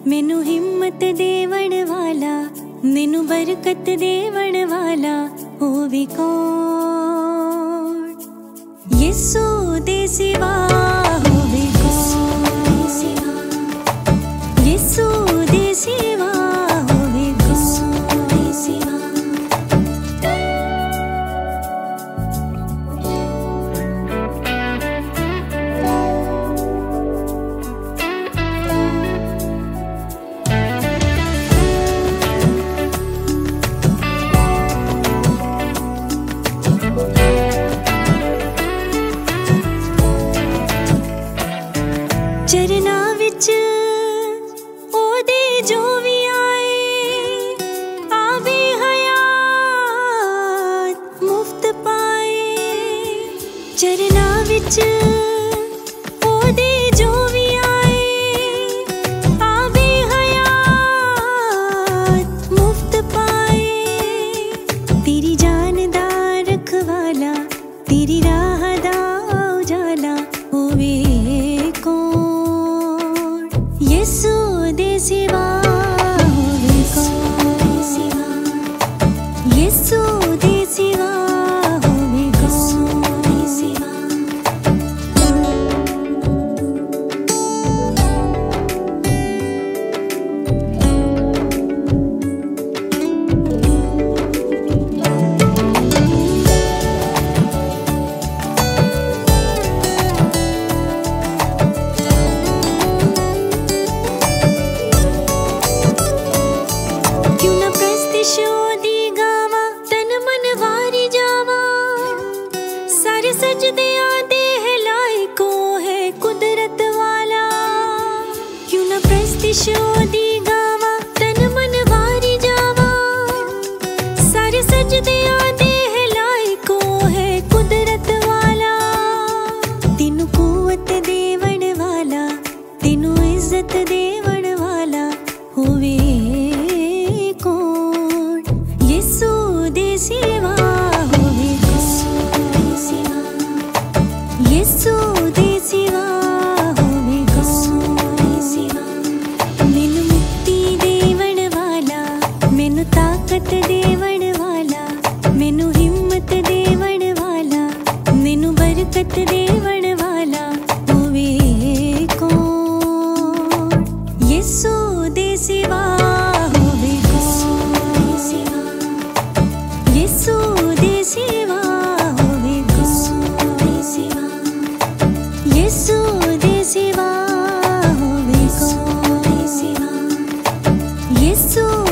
मैनू हिम्मत देवण वाला, मैनू बरकत देवण वाला होवे कौन। यीशु दे सिवा होवे कौन, यीशु दे सिवा होवे कौन। चरना विच ओदे जो भी आए, आवे हयात मुफ्त पाए। चरना विच ओदे जो भी आए, आवे हयात मुफ्त पाए। तेरी जान दा रखवाला, तेरी राह दा उजाला होवे कौन। यीशु दे सिवा होवे कौन, यीशु दे सिवा होवे कौन। शोदी गावा तन मन वारी जावा, सारे सजदे आदे है लायको है कुदरत वाला। क्यों ना प्रस्ति शोदी गावा तन मन वारी जावा, सारे सजदे आदे है लायको है कुदरत वाला। तेनू कुवत देवण वाला, तेनू इज्जत देवण वाला होवे कौन। यीशु दे सिवा होवे कौन, यीशु दे सिवा होवे कौन। मैनू मुक्ति देवण वाला, मैनू ताकत देवण वाला, मैनू हिम्मत देवण वाला, मैनू बरकत देवण वाला होवे कौन। यीशु दे सिवा होवे कौन, यीशु दे सिवा होवे कौन, यीशु दे सिवा होवे कौन। यीशु